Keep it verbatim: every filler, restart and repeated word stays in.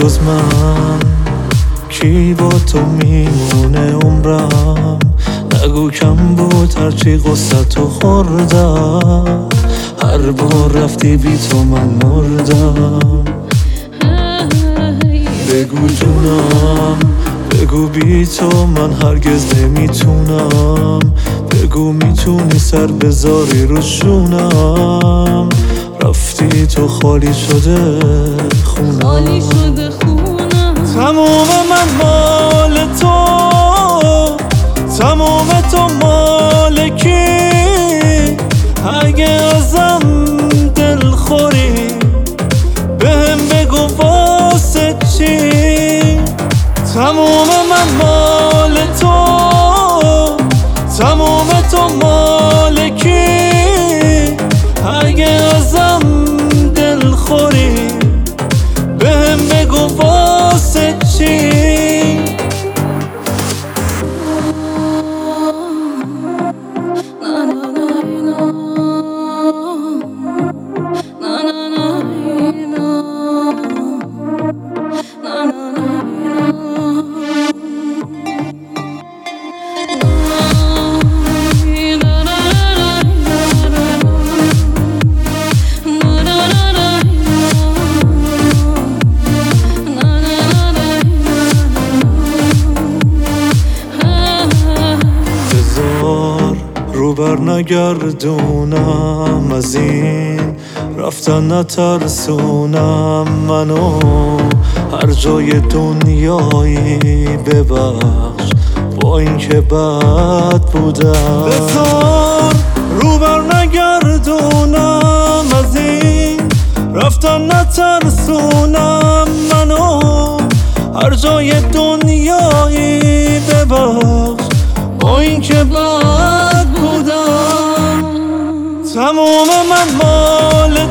جز من کی با تو میمونه عمرم؟ نگو کم بود هرچی قصه تو خوردم، هر بار رفتی بی تو من مردم. بگو جونم، بگو بی تو من هرگز نمیتونم، بگو میتونی سر بذاری رو شونم. رفتی تو خالی شده خونم، خالی شده خونم. تموم من مال تو، تموم تو مال کی؟ اگه ازم دل خوری بهم بگو واسه چی؟ تموم من مال تو، تموم تو مال کی؟ اگه ازم دل خوری بهم بگو واسه چی؟ رو بر نگردونم از این رفتن، نترسونم منو هر جای دنیایی ببخش با این که بد بودم. بذار رو بر نگردونم از این رفتن، نترسونم منو هر جای دنیایی ببخش با این که بد بودم. تموم من مال